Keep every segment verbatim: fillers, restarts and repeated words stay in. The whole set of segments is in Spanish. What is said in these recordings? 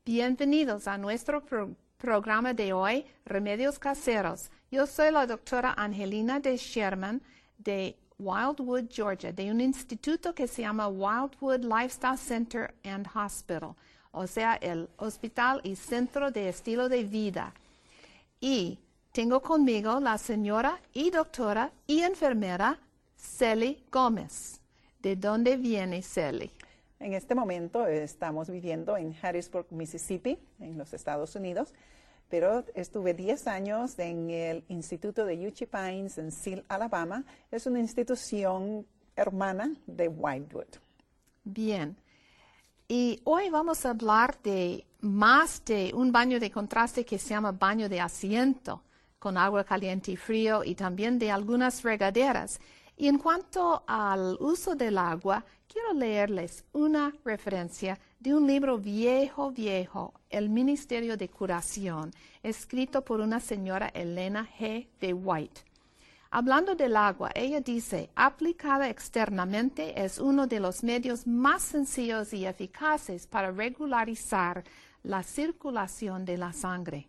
Bienvenidos a nuestro pro programa de hoy, Remedios Caseros. Yo soy la doctora Angelina de Sherman de Wildwood, Georgia, de un instituto que se llama Wildwood Lifestyle Center and Hospital, o sea, el Hospital y Centro de Estilo de Vida. Y tengo conmigo la señora y doctora y enfermera Cely Gómez. ¿De dónde viene Cely? En este momento estamos viviendo en Harrisburg, Mississippi, en los Estados Unidos, pero estuve diez años en el Instituto de Uchee Pines en Seal, Alabama. Es una institución hermana de Wildwood. Bien. Y hoy vamos a hablar de más de un baño de contraste que se llama baño de asiento, con agua caliente y frío, y también de algunas regaderas. Y en cuanto al uso del agua, quiero leerles una referencia de un libro viejo, viejo, El Ministerio de Curación, escrito por una señora Elena G. de White. Hablando del agua, ella dice, aplicada externamente es uno de los medios más sencillos y eficaces para regularizar la circulación de la sangre.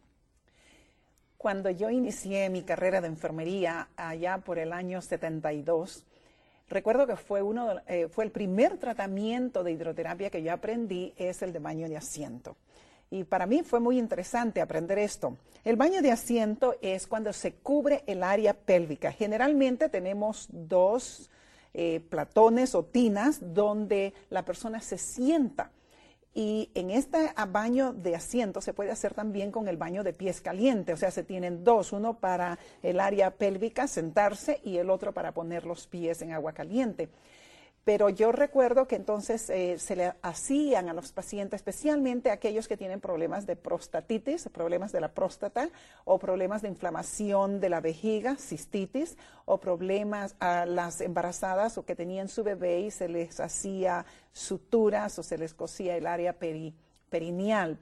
Cuando yo inicié mi carrera de enfermería allá por el año setenta y dos, recuerdo que fue, uno de, eh, fue el primer tratamiento de hidroterapia que yo aprendí, es el de baño de asiento. Y para mí fue muy interesante aprender esto. El baño de asiento es cuando se cubre el área pélvica. Generalmente tenemos dos eh, platones o tinas donde la persona se sienta. Y en este baño de asiento se puede hacer también con el baño de pies caliente. O sea, se tienen dos, uno para el área pélvica, sentarse, y el otro para poner los pies en agua caliente. Pero yo recuerdo que entonces eh, se le hacían a los pacientes, especialmente a aquellos que tienen problemas de prostatitis, problemas de la próstata, o problemas de inflamación de la vejiga, cistitis, o problemas a las embarazadas o que tenían su bebé y se les hacía suturas o se les cosía el área peri, perineal.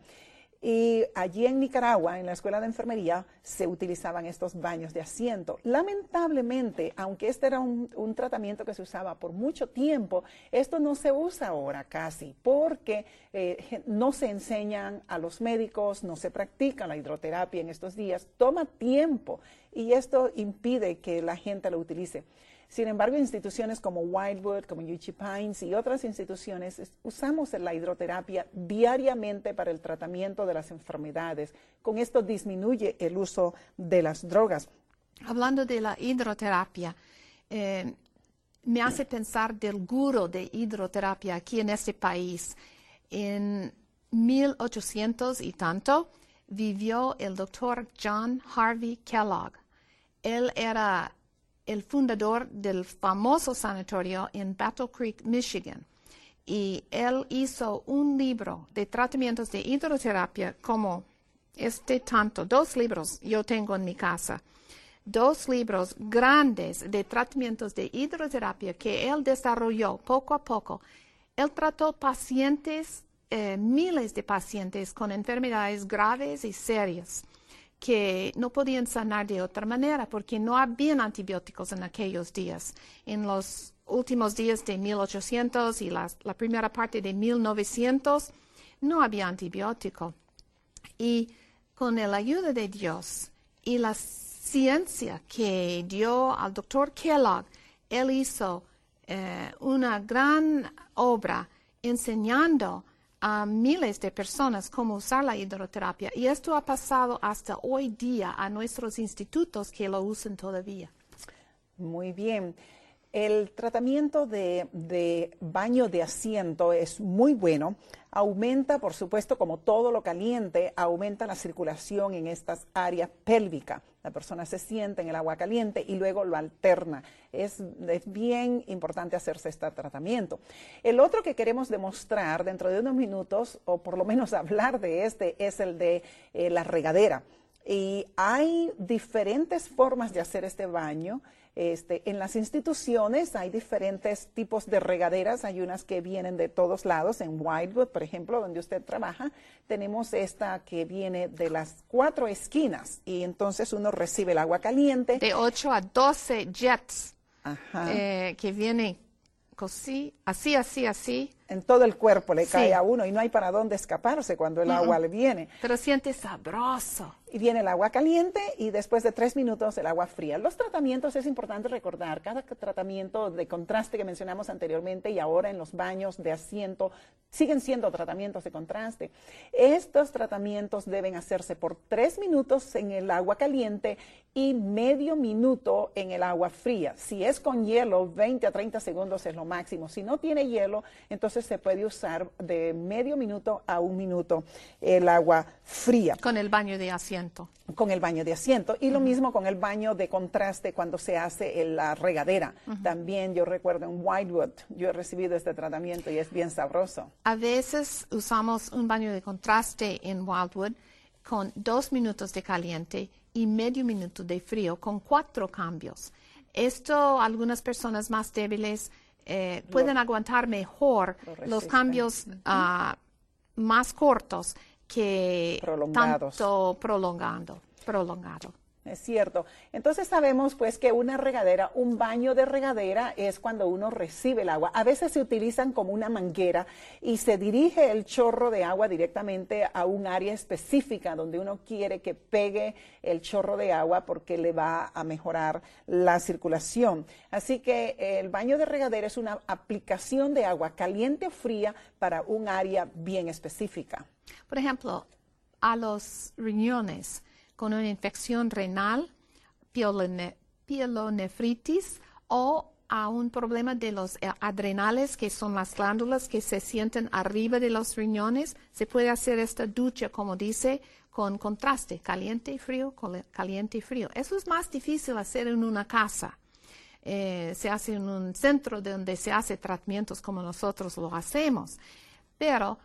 Y allí en Nicaragua, en la escuela de enfermería, se utilizaban estos baños de asiento. Lamentablemente, aunque este era un, un tratamiento que se usaba por mucho tiempo, esto no se usa ahora casi, porque eh, no se enseñan a los médicos, no se practica la hidroterapia en estos días, toma tiempo y esto impide que la gente lo utilice. Sin embargo, instituciones como Wildwood, como Uchee Pines y otras instituciones usamos la hidroterapia diariamente para el tratamiento de las enfermedades. Con esto disminuye el uso de las drogas. Hablando de la hidroterapia, eh, me hace pensar del gurú de hidroterapia aquí en este país. En mil ochocientos y tanto vivió el doctor John Harvey Kellogg. Él era el fundador del famoso sanatorio en Battle Creek, Michigan. Y él hizo un libro de tratamientos de hidroterapia como este tanto, dos libros yo tengo en mi casa. Dos libros grandes de tratamientos de hidroterapia que él desarrolló poco a poco. Él trató pacientes, eh, miles de pacientes con enfermedades graves y serias, que no podían sanar de otra manera porque no habían antibióticos en aquellos días. En los últimos días de mil ochocientos y la, la primera parte de mil novecientos no había antibiótico. Y con la ayuda de Dios y la ciencia que dio al doctor Kellogg, él hizo eh, una gran obra enseñando a miles de personas cómo usar la hidroterapia, y esto ha pasado hasta hoy día a nuestros institutos que lo usan todavía. Muy bien. El tratamiento de, de baño de asiento es muy bueno. Aumenta, por supuesto, como todo lo caliente, aumenta la circulación en estas áreas pélvicas. La persona se sienta en el agua caliente y luego lo alterna. Es, es bien importante hacerse este tratamiento. El otro que queremos demostrar dentro de unos minutos, o por lo menos hablar de este, es el de eh, la regadera. Y hay diferentes formas de hacer este baño. Este, en las instituciones hay diferentes tipos de regaderas, hay unas que vienen de todos lados. En Wildwood, por ejemplo, donde usted trabaja, tenemos esta que viene de las cuatro esquinas y entonces uno recibe el agua caliente. De ocho a doce jets Ajá. eh, que vienen así, así, así, así, en todo el cuerpo le Sí. cae a uno y no hay para dónde escaparse cuando el agua le viene. Pero siente sabroso. Y viene el agua caliente y después de tres minutos el agua fría. Los tratamientos es importante recordar, cada tratamiento de contraste que mencionamos anteriormente y ahora en los baños de asiento siguen siendo tratamientos de contraste. Estos tratamientos deben hacerse por tres minutos en el agua caliente y medio minuto en el agua fría. Si es con hielo, veinte a treinta segundos es lo máximo. Si no tiene hielo, entonces se puede usar de medio minuto a un minuto el agua fría. Con el baño de asiento. Con el baño de asiento y lo mismo con el baño de contraste cuando se hace en la regadera. Uh-huh. También yo recuerdo en Wildwood, yo he recibido este tratamiento y es bien sabroso. A veces usamos un baño de contraste en Wildwood con dos minutos de caliente y medio minuto de frío con cuatro cambios. Esto algunas personas más débiles eh, pueden lo, aguantar mejor los cambios uh-huh. uh, más cortos que prolongados. tanto prolongando, prolongado. Es cierto. Entonces sabemos pues que una regadera, un baño de regadera es cuando uno recibe el agua. A veces se utilizan como una manguera y se dirige el chorro de agua directamente a un área específica donde uno quiere que pegue el chorro de agua porque le va a mejorar la circulación. Así que el baño de regadera es una aplicación de agua caliente o fría para un área bien específica. Por ejemplo, a los riñones con una infección renal, pielone, pielonefritis o a un problema de los adrenales, que son las glándulas que se sienten arriba de los riñones, se puede hacer esta ducha, como dice, con contraste, caliente y frío, caliente y frío. Eso es más difícil hacer en una casa. Eh, se hace en un centro donde se hace tratamientos como nosotros lo hacemos. Pero,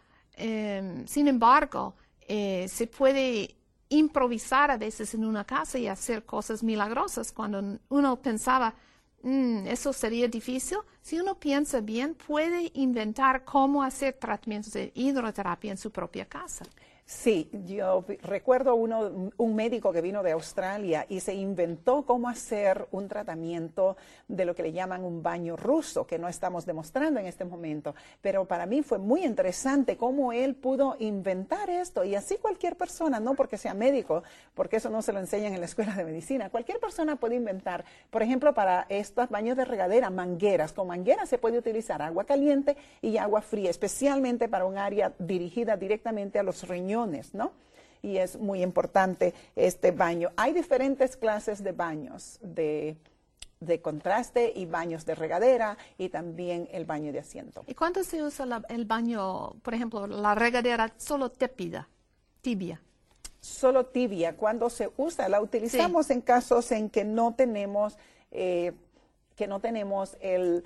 eh, sin embargo, eh, se puede improvisar a veces en una casa y hacer cosas milagrosas cuando uno pensaba, mm, eso sería difícil. Si uno piensa bien, puede inventar cómo hacer tratamientos de hidroterapia en su propia casa. Sí, yo recuerdo uno, un médico que vino de Australia y se inventó cómo hacer un tratamiento de lo que le llaman un baño ruso, que no estamos demostrando en este momento. Pero para mí fue muy interesante cómo él pudo inventar esto. Y así cualquier persona, no porque sea médico, porque eso no se lo enseñan en la escuela de medicina, cualquier persona puede inventar, por ejemplo, para estos baños de regadera, mangueras. Con mangueras se puede utilizar agua caliente y agua fría, especialmente para un área dirigida directamente a los riñones, ¿no? Y es muy importante este baño. Hay diferentes clases de baños, de, de contraste y baños de regadera y también el baño de asiento. ¿Y cuándo se usa la, el baño, por ejemplo, la regadera solo tépida, tibia? Solo tibia, cuando se usa, la utilizamos sí. en casos en que no tenemos, eh, que no tenemos el...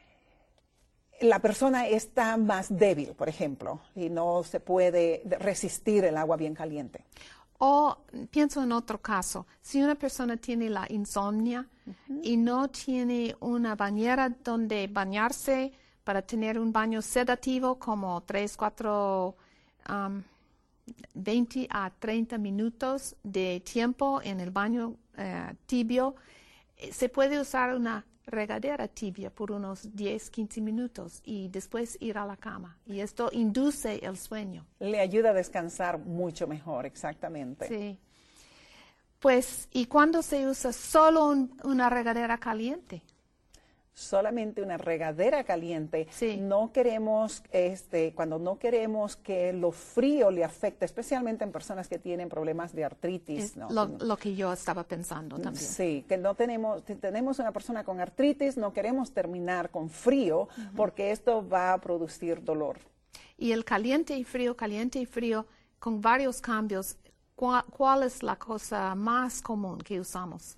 la persona está más débil, por ejemplo, y no se puede resistir el agua bien caliente. O pienso en otro caso, si una persona tiene la insomnia uh-huh. y no tiene una bañera donde bañarse para tener un baño sedativo como tres, cuatro, um, veinte a treinta minutos de tiempo en el baño uh, tibio, se puede usar una regadera tibia por unos diez, quince minutos y después ir a la cama. Y esto induce el sueño. Le ayuda a descansar mucho mejor, exactamente. Sí. Pues, ¿y cuándo se usa solo un, una regadera caliente? Solamente una regadera caliente. Sí. No queremos, este, cuando no queremos que lo frío le afecte, especialmente en personas que tienen problemas de artritis. Es ¿no? lo, lo que yo estaba pensando también. Sí, que no tenemos, si tenemos una persona con artritis, no queremos terminar con frío uh-huh. porque esto va a producir dolor. Y el caliente y frío, caliente y frío, con varios cambios, ¿cuál, cuál es la cosa más común que usamos?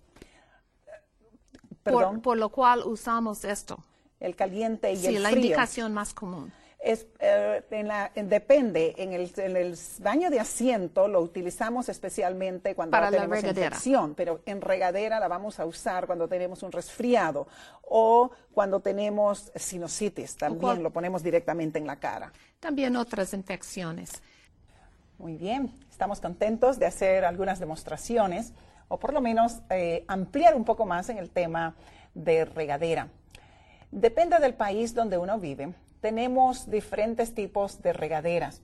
Por, por lo cual usamos esto. El caliente y sí, el frío. Sí, la indicación más común. Es, eh, en la, en, depende, en el, en el baño de asiento lo utilizamos especialmente cuando Para tenemos la regadera. infección, pero en regadera la vamos a usar cuando tenemos un resfriado o cuando tenemos sinusitis, también cual, lo ponemos directamente en la cara. También otras infecciones. Muy bien, estamos contentos de hacer algunas demostraciones o por lo menos eh, ampliar un poco más en el tema de regadera. Depende del país donde uno vive, tenemos diferentes tipos de regaderas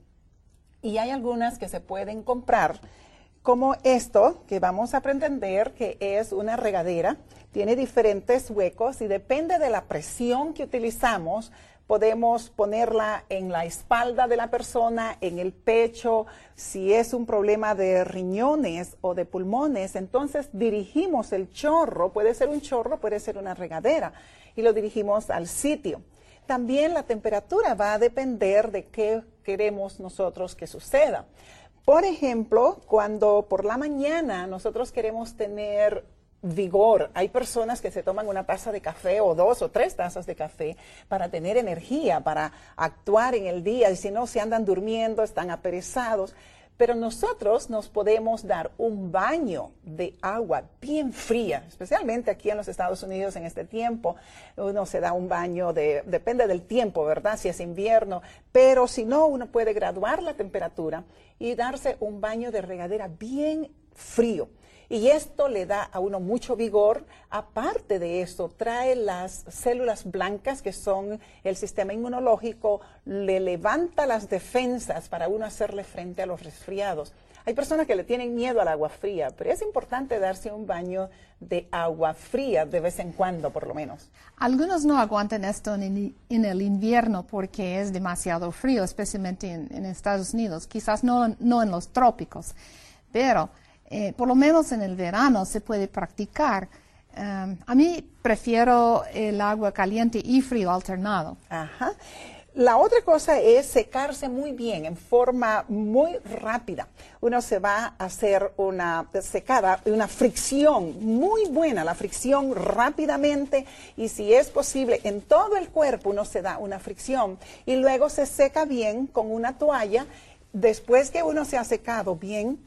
y hay algunas que se pueden comprar, como esto que vamos a aprender que es una regadera. Tiene diferentes huecos y depende de la presión que utilizamos, podemos ponerla en la espalda de la persona, en el pecho. Si es un problema de riñones o de pulmones, entonces dirigimos el chorro, puede ser un chorro, puede ser una regadera, y lo dirigimos al sitio. También la temperatura va a depender de qué queremos nosotros que suceda. Por ejemplo, cuando por la mañana nosotros queremos tener vigor, hay personas que se toman una taza de café o dos o tres tazas de café para tener energía, para actuar en el día, y si no, se andan durmiendo, están aperezados. Pero nosotros nos podemos dar un baño de agua bien fría, especialmente aquí en los Estados Unidos en este tiempo. Uno se da un baño de, depende del tiempo, ¿verdad? Si es invierno, pero si no, uno puede graduar la temperatura y darse un baño de regadera bien frío. Y esto le da a uno mucho vigor. Aparte de eso, trae las células blancas, que son el sistema inmunológico, le levanta las defensas para uno hacerle frente a los resfriados. Hay personas que le tienen miedo al agua fría, pero es importante darse un baño de agua fría de vez en cuando, por lo menos. Algunos no aguantan esto en el, en el invierno porque es demasiado frío, especialmente en, en Estados Unidos. Quizás no, no en los trópicos, pero Eh, por lo menos en el verano se puede practicar. Um, a mí prefiero el agua caliente y frío alternado. Ajá. La otra cosa es secarse muy bien, en forma muy rápida. Uno se va a hacer una secada, una fricción muy buena, la fricción rápidamente, y si es posible, en todo el cuerpo uno se da una fricción y luego se seca bien con una toalla. Después que uno se ha secado bien,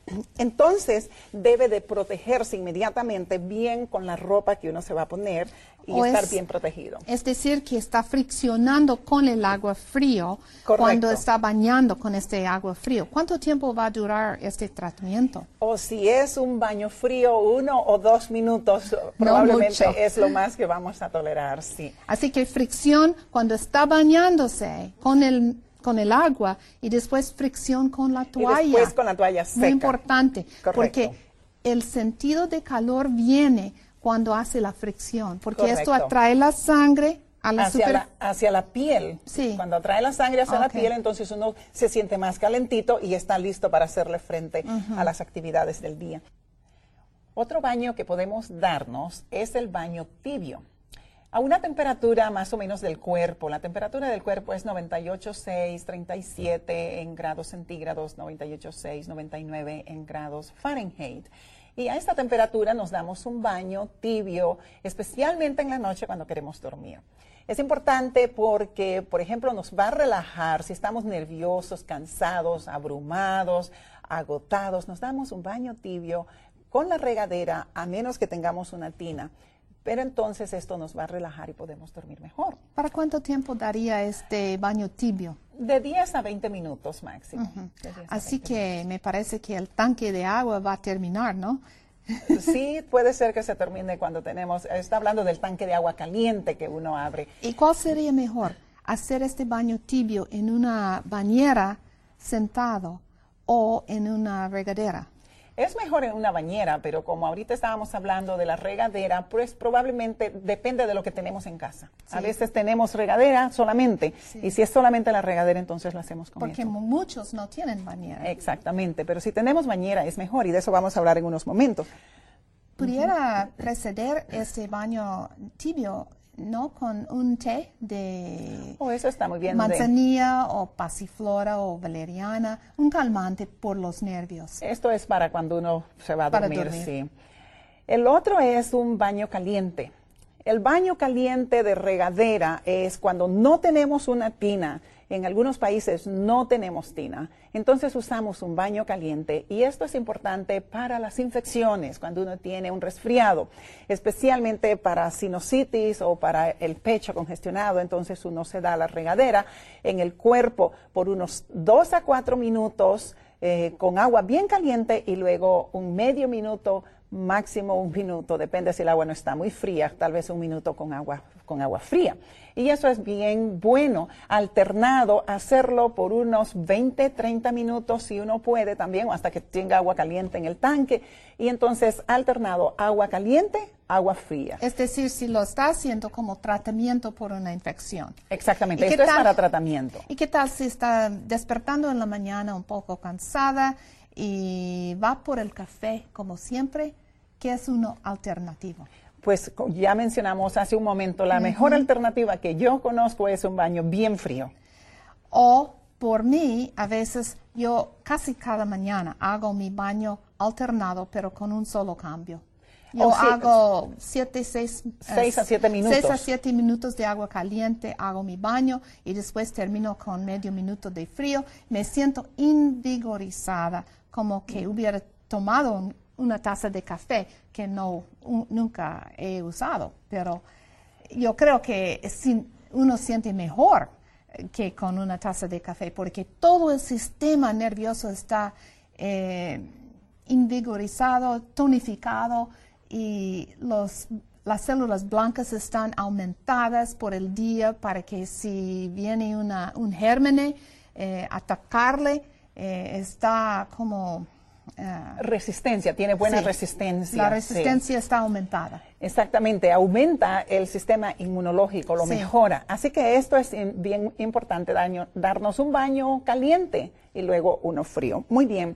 entonces debe de protegerse inmediatamente bien con la ropa que uno se va a poner y o estar es, bien protegido. Es decir, que está friccionando con el agua frío. Correcto. Cuando está bañando con este agua frío. ¿Cuánto tiempo va a durar este tratamiento? O si es un baño frío, uno o dos minutos probablemente no es lo más que vamos a tolerar, sí. Así que fricción cuando está bañándose con el con el agua y después fricción con la toalla. Y después con la toalla seca. Muy importante, Correcto. Porque el sentido de calor viene cuando hace la fricción, porque Correcto. Esto atrae la sangre a la hacia, super... la, hacia la piel. Sí. Cuando atrae la sangre hacia okay. la piel, entonces uno se siente más calentito y está listo para hacerle frente uh-huh. a las actividades del día. Otro baño que podemos darnos es el baño tibio. A una temperatura más o menos del cuerpo. La temperatura del cuerpo es noventa y ocho punto seis, treinta y siete en grados centígrados, noventa y ocho punto seis, noventa y nueve en grados Fahrenheit. Y a esta temperatura nos damos un baño tibio, especialmente en la noche cuando queremos dormir. Es importante porque, por ejemplo, nos va a relajar si estamos nerviosos, cansados, abrumados, agotados. Nos damos un baño tibio con la regadera, a menos que tengamos una tina. Pero entonces esto nos va a relajar y podemos dormir mejor. ¿Para cuánto tiempo daría este baño tibio? De diez a veinte minutos máximo. Uh-huh. Así que minutos. Me parece que el tanque de agua va a terminar, ¿no? Sí, puede ser que se termine cuando tenemos, está hablando del tanque de agua caliente que uno abre. ¿Y cuál sería mejor? ¿Hacer este baño tibio en una bañera sentado o en una regadera? Es mejor en una bañera, pero como ahorita estábamos hablando de la regadera, pues probablemente depende de lo que tenemos en casa. Sí. A veces tenemos regadera solamente, sí. y si es solamente la regadera, entonces lo hacemos con Porque esto. muchos no tienen bañera. Exactamente, pero si tenemos bañera es mejor, y de eso vamos a hablar en unos momentos. ¿Pudiera uh-huh. preceder este baño tibio, no, con un té de oh, eso está muy bien manzanilla de... o pasiflora o valeriana, un calmante por los nervios? Esto es para cuando uno se va a para dormir, dormir. Sí. El otro es un baño caliente. El baño caliente de regadera es cuando no tenemos una tina. En algunos países no tenemos tina, entonces usamos un baño caliente, y esto es importante para las infecciones, cuando uno tiene un resfriado, especialmente para sinusitis o para el pecho congestionado. Entonces uno se da la regadera en el cuerpo por unos dos a cuatro minutos eh, con agua bien caliente, y luego un medio minuto, máximo un minuto, depende si el agua no está muy fría, tal vez un minuto con agua con agua fría. Y eso es bien bueno, alternado, hacerlo por unos veinte, treinta minutos si uno puede también, o hasta que tenga agua caliente en el tanque. Y entonces alternado agua caliente, agua fría. Es decir, si lo está haciendo como tratamiento por una infección. Exactamente, esto es para tratamiento. ¿Y qué tal si está despertando en la mañana un poco cansada y va por el café como siempre? ¿Qué es uno alternativo? Pues ya mencionamos hace un momento, la uh-huh. mejor alternativa que yo conozco es un baño bien frío. O por mí, a veces yo casi cada mañana hago mi baño alternado, pero con un solo cambio. Yo oh, sí. hago siete, seis, seis a siete minutos. Seis a siete minutos de agua caliente, hago mi baño y después termino con medio minuto de frío. Me siento invigorizada, como que hubiera tomado un, una taza de café que no un, nunca he usado, pero yo creo que si uno siente mejor que con una taza de café, porque todo el sistema nervioso está eh, invigorizado, tonificado y los, las células blancas están aumentadas por el día para que si viene una, un germen eh, atacarle, eh, está como... Uh, resistencia, tiene buena sí, resistencia. La resistencia sí. está aumentada. Exactamente, aumenta el sistema inmunológico, lo sí. mejora. Así que esto es in, bien importante, daño, darnos un baño caliente y luego uno frío. Muy bien.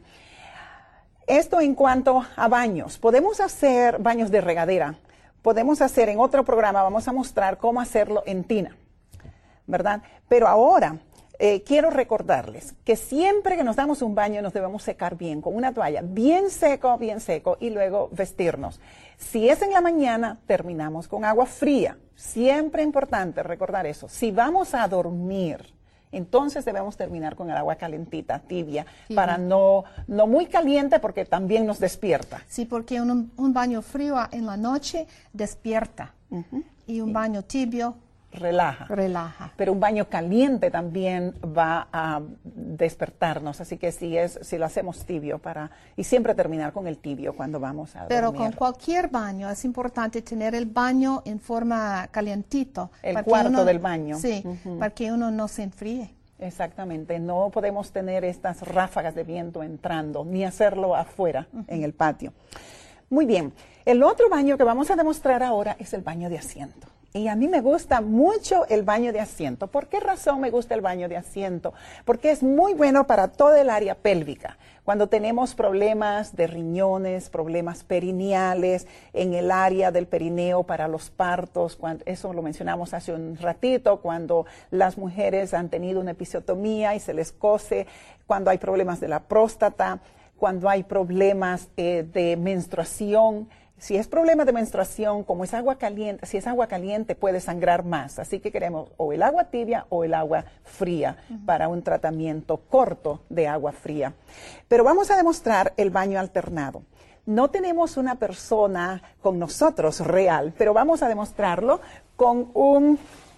Esto en cuanto a baños. Podemos hacer baños de regadera. Podemos hacer, en otro programa vamos a mostrar cómo hacerlo en tina, ¿verdad? Pero ahora... Eh, quiero recordarles que siempre que nos damos un baño nos debemos secar bien, con una toalla bien seco, bien seco, y luego vestirnos. Si es en la mañana, terminamos con agua fría. Siempre importante recordar eso. Si vamos a dormir, entonces debemos terminar con el agua calentita, tibia, sí. para no, no muy caliente porque también nos despierta. Sí, porque un, un baño frío en la noche despierta uh-huh. y un sí. baño tibio Relaja. Relaja. Pero un baño caliente también va a despertarnos, así que si es si lo hacemos tibio para y siempre terminar con el tibio cuando vamos a Pero dormir. Con cualquier baño es importante tener el baño en forma calientito. El cuarto uno, del baño. Sí, uh-huh. para que uno no se enfríe. Exactamente, no podemos tener estas ráfagas de viento entrando, ni hacerlo afuera uh-huh. en el patio. Muy bien, el otro baño que vamos a demostrar ahora es el baño de asiento. Y a mí me gusta mucho el baño de asiento. ¿Por qué razón me gusta el baño de asiento? Porque es muy bueno para toda el área pélvica. Cuando tenemos problemas de riñones, problemas perineales, en el área del perineo para los partos, cuando, eso lo mencionamos hace un ratito, cuando las mujeres han tenido una episiotomía y se les cose, cuando hay problemas de la próstata, cuando hay problemas eh, de menstruación. Si es problema de menstruación, como es agua caliente, si es agua caliente puede sangrar más. Así que queremos o el agua tibia o el agua fría uh-huh. para un tratamiento corto de agua fría. Pero vamos a demostrar el baño alternado. No tenemos una persona con nosotros real, pero vamos a demostrarlo con un,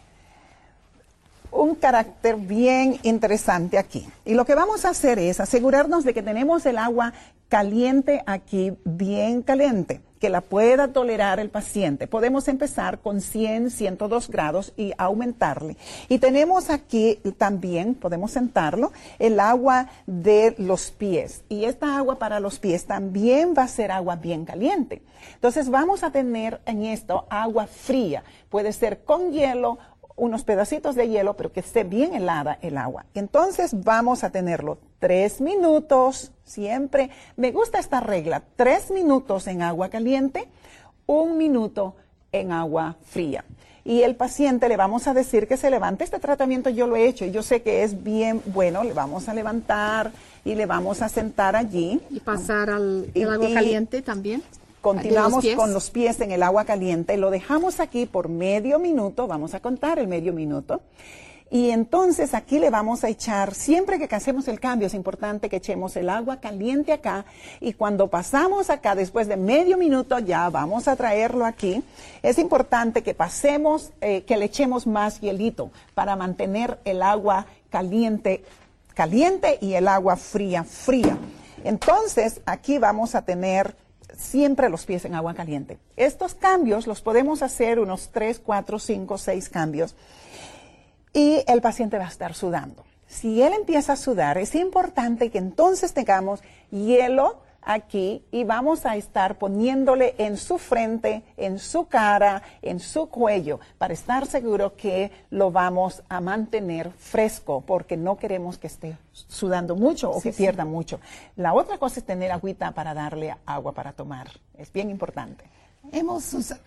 un carácter bien interesante aquí. Y lo que vamos a hacer es asegurarnos de que tenemos el agua caliente aquí, bien caliente, que la pueda tolerar el paciente. Podemos empezar con cien, ciento dos grados y aumentarle. Y tenemos aquí también, podemos sentarlo, el agua de los pies. Y esta agua para los pies también va a ser agua bien caliente. Entonces vamos a tener en esto agua fría. Puede ser con hielo, unos pedacitos de hielo, pero que esté bien helada el agua. Entonces vamos a tenerlo tres minutos, siempre. Me gusta esta regla, tres minutos en agua caliente, un minuto en agua fría. Y el paciente le vamos a decir que se levante. Este tratamiento yo lo he hecho y yo sé que es bien bueno. Le vamos a levantar y le vamos a sentar allí. Y pasar al el agua y, caliente también. Continuamos los con los pies en el agua caliente, lo dejamos aquí por medio minuto, vamos a contar el medio minuto, y entonces aquí le vamos a echar, siempre que hacemos el cambio es importante que echemos el agua caliente acá, y cuando pasamos acá después de medio minuto ya vamos a traerlo aquí. Es importante que pasemos, eh, que le echemos más hielito para mantener el agua caliente, caliente y el agua fría, fría. Entonces aquí vamos a tener siempre los pies en agua caliente. Estos cambios los podemos hacer unos tres, cuatro, cinco, seis cambios y el paciente va a estar sudando. Si él empieza a sudar, es importante que entonces tengamos hielo aquí y vamos a estar poniéndole en su frente, en su cara, en su cuello, para estar seguro que lo vamos a mantener fresco, porque no queremos que esté sudando mucho o Sí, que sí. pierda mucho. La otra cosa es tener agüita para darle agua para tomar. Es bien importante. Hemos usado,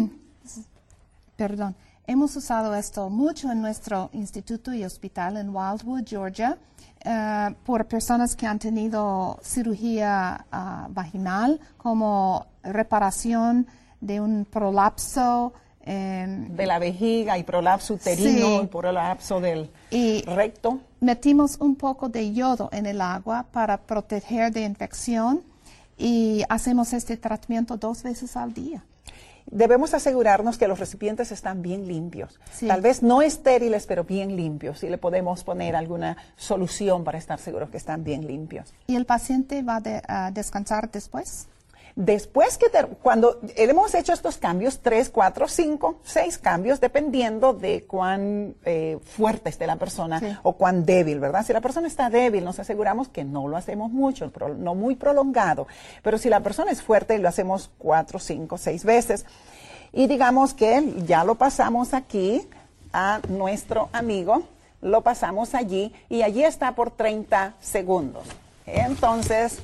perdón, hemos usado esto mucho en nuestro instituto y hospital en Wildwood, Georgia, uh, por personas que han tenido cirugía uh, vaginal, como reparación de un prolapso. Eh, De la vejiga y prolapso uterino Sí. y prolapso del Y- recto. Metimos un poco de yodo en el agua para proteger de infección y hacemos este tratamiento dos veces al día. Debemos asegurarnos que los recipientes están bien limpios. Sí. Tal vez no estériles, pero bien limpios. Y le podemos poner alguna solución para estar seguros que están bien limpios. ¿Y el paciente va de- a descansar después? Después que, ter- cuando hemos hecho estos cambios, tres, cuatro, cinco, seis cambios, dependiendo de cuán eh, fuerte esté la persona Sí. o cuán débil, ¿verdad? Si la persona está débil, nos aseguramos que no lo hacemos mucho, pro- no muy prolongado. Pero si la persona es fuerte, lo hacemos cuatro, cinco, seis veces. Y digamos que ya lo pasamos aquí a nuestro amigo, lo pasamos allí y allí está por treinta segundos. Entonces,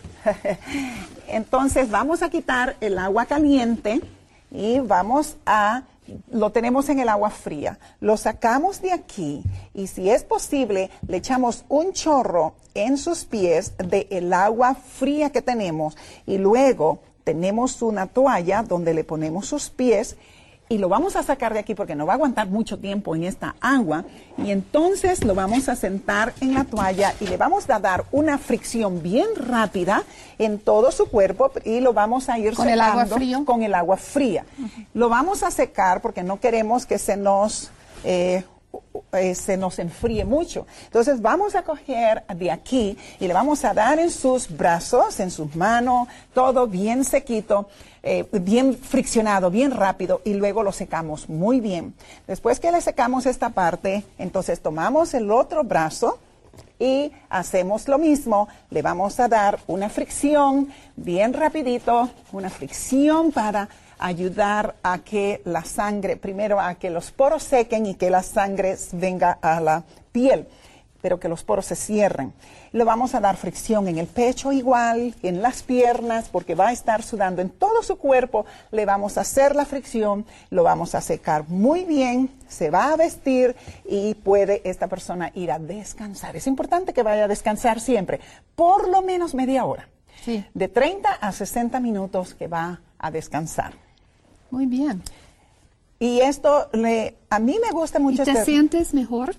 entonces vamos a quitar el agua caliente y vamos a, lo tenemos en el agua fría. Lo sacamos de aquí y si es posible le echamos un chorro en sus pies del agua fría que tenemos y luego tenemos una toalla donde le ponemos sus pies y lo vamos a sacar de aquí porque no va a aguantar mucho tiempo en esta agua y entonces lo vamos a sentar en la toalla y le vamos a dar una fricción bien rápida en todo su cuerpo y lo vamos a ir ¿Con el agua secando frío? con el agua fría. Lo vamos a secar porque no queremos que se nos eh, eh, se nos enfríe mucho. Entonces vamos a coger de aquí y le vamos a dar en sus brazos, en sus manos, todo bien sequito, eh, bien friccionado, bien rápido y luego lo secamos muy bien. Después que le secamos esta parte, entonces tomamos el otro brazo y hacemos lo mismo, le vamos a dar una fricción bien rapidito, una fricción para ayudar a que la sangre, primero a que los poros sequen y que la sangre venga a la piel, pero que los poros se cierren. Le vamos a dar fricción en el pecho igual, en las piernas, porque va a estar sudando en todo su cuerpo. Le vamos a hacer la fricción, lo vamos a secar muy bien, se va a vestir y puede esta persona ir a descansar. Es importante que vaya a descansar siempre, por lo menos media hora. Sí. De treinta a sesenta minutos que va a descansar. Muy bien. Y esto, le, a mí me gusta ¿Y mucho te este, sientes mejor?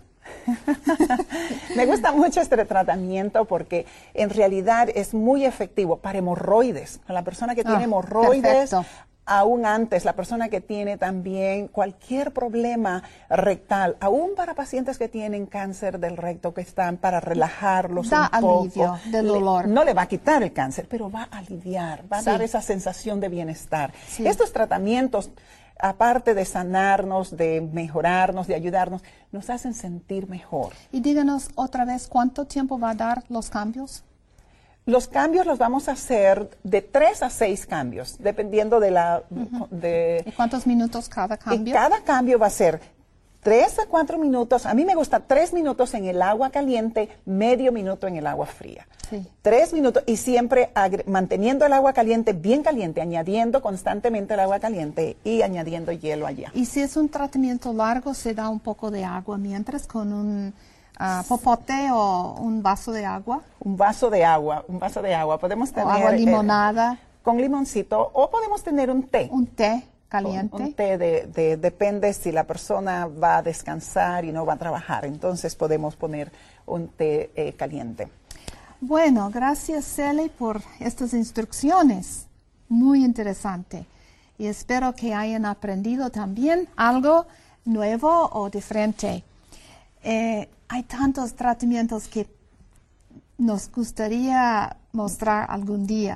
me gusta mucho este tratamiento porque en realidad es muy efectivo para hemorroides. La persona que tiene Ah, hemorroides, perfecto. aún antes, la persona que tiene también cualquier problema rectal, aún para pacientes que tienen cáncer del recto, que están para relajarlos Da un poco. alivio del le- dolor. no le va a quitar el cáncer, pero va a aliviar, va a Sí. dar esa sensación de bienestar. Sí. Estos tratamientos, aparte de sanarnos, de mejorarnos, de ayudarnos, nos hacen sentir mejor. Y díganos otra vez, ¿cuánto tiempo va a dar los cambios? Los cambios los vamos a hacer de tres a seis cambios, dependiendo de la... de, ¿Y cuántos minutos cada y cambio? cada cambio va a ser tres a cuatro minutos. A mí me gusta tres minutos en el agua caliente, medio minuto en el agua fría. Sí. Tres minutos y siempre agre- manteniendo el agua caliente bien caliente, añadiendo constantemente el agua caliente y añadiendo hielo allá. Y si es un tratamiento largo, se da un poco de agua mientras con un ah, popote o un vaso de agua Un vaso de agua, un vaso de agua. Podemos o tener... agua eh, limonada, con limoncito o podemos tener un té. un té caliente. Un, un té de, de- depende si la persona va a descansar y no va a trabajar. Entonces podemos poner un té eh, caliente. Bueno, gracias Cele por estas instrucciones. Muy interesante. Y espero que hayan aprendido también algo nuevo o diferente. Eh, hay tantos tratamientos que nos gustaría mostrar algún día,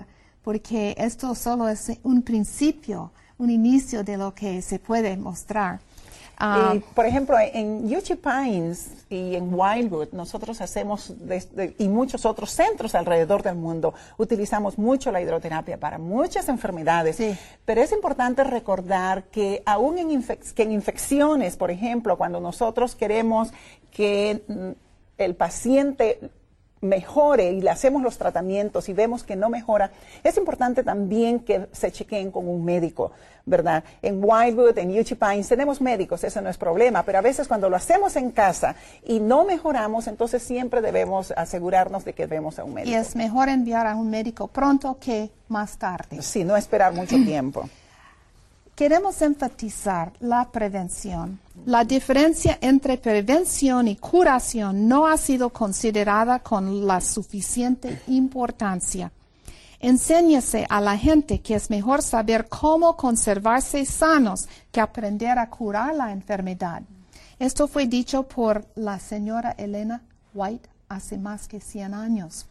porque esto solo es un principio, un inicio de lo que se puede mostrar. Uh, y, por ejemplo, en Uchee Pines y en Wildwood, nosotros hacemos, desde, y muchos otros centros alrededor del mundo, utilizamos mucho la hidroterapia para muchas enfermedades. Sí. Pero es importante recordar que aún en, infec que en infecciones, por ejemplo, cuando nosotros queremos que mm, el paciente mejore y le hacemos los tratamientos y vemos que no mejora, es importante también que se chequeen con un médico, ¿verdad? En Wildwood, en Uchee Pines tenemos médicos, eso no es problema, pero a veces cuando lo hacemos en casa y no mejoramos, entonces siempre debemos asegurarnos de que vemos a un médico. Y es mejor enviar a un médico pronto que más tarde. Sí, no esperar mucho tiempo. Queremos enfatizar la prevención. La diferencia entre prevención y curación no ha sido considerada con la suficiente importancia. Enséñese a la gente que es mejor saber cómo conservarse sanos que aprender a curar la enfermedad. Esto fue dicho por la señora Elena White hace más que cien años.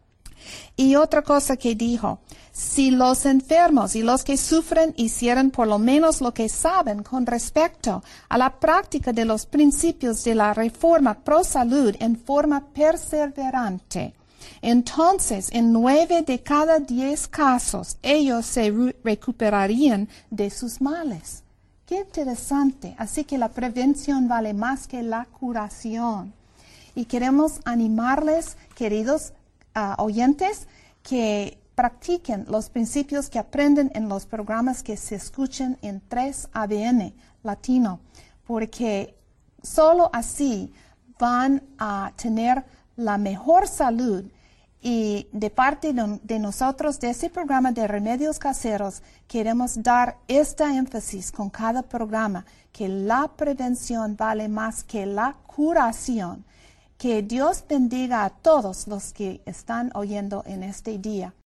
Y otra cosa que dijo, si los enfermos y los que sufren hicieran por lo menos lo que saben con respecto a la práctica de los principios de la reforma pro salud en forma perseverante, entonces en nueve de cada diez casos ellos se re recuperarían de sus males. Qué interesante. Así que la prevención vale más que la curación. Y queremos animarles, queridos Uh, oyentes, que practiquen los principios que aprenden en los programas que se escuchen en tres A B N Latino, porque solo así van a tener la mejor salud. Y de parte de, de nosotros, de ese programa de remedios caseros, queremos dar esta énfasis con cada programa, que la prevención vale más que la curación. Que Dios bendiga a todos los que están oyendo en este día.